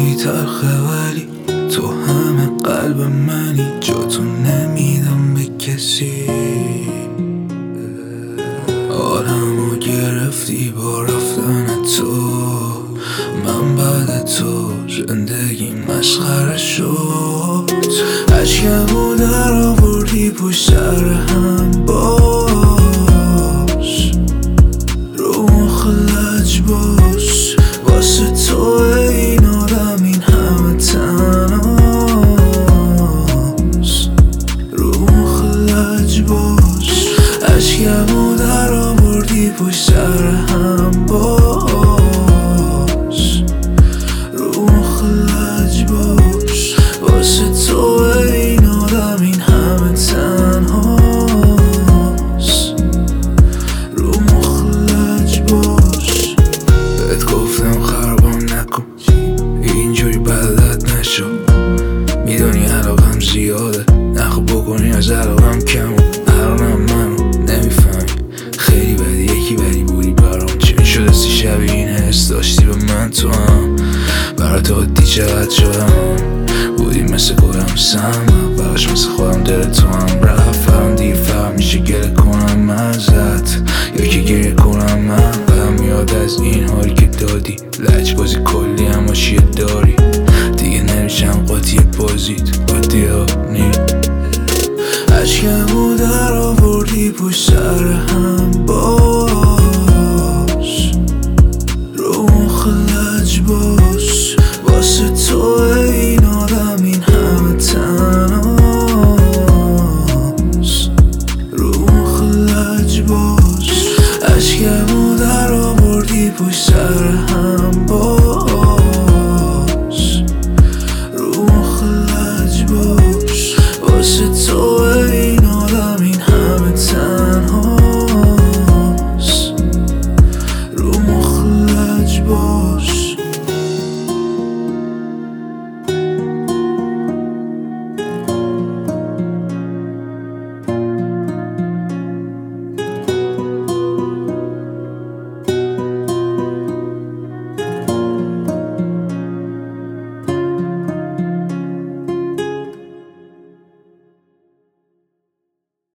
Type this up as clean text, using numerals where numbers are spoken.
میدونی تلخه ولی تو همه قلب منی، جاتو نمیدم به کسی. آدمو گرفتی با رفتن تو، من بعد تو زندگی مسخره شد. اشکمو در آوردی پشت سر هم باش، رو مخ لج باش. واسه تو این آدم این همه تنهاست، رو مخ لج باش. اشکمو در آوردی پشت سر هم باش، رو مخ لج باش. واسه تو این آدم این همه تنهاست، رو مخ لج باش. بهت گفتم خرابم نکن، اینجوری بلد نشو. میدونی علاقم زیاده، نخو بکنی از علاقم کم. الانم منو نمیفهمی، خیلی بدی یکی بدی بودی برام. چی میشد سی شبیه این حس داشتی به من تو هم؟ برات عادی چقدر شدم، بودی مثل گلم سم، براش مثل خودم دل تو هم رفتم. دیر فهم میشه گله کنم ازت، یا که گریه کنم من. بدم میاد از این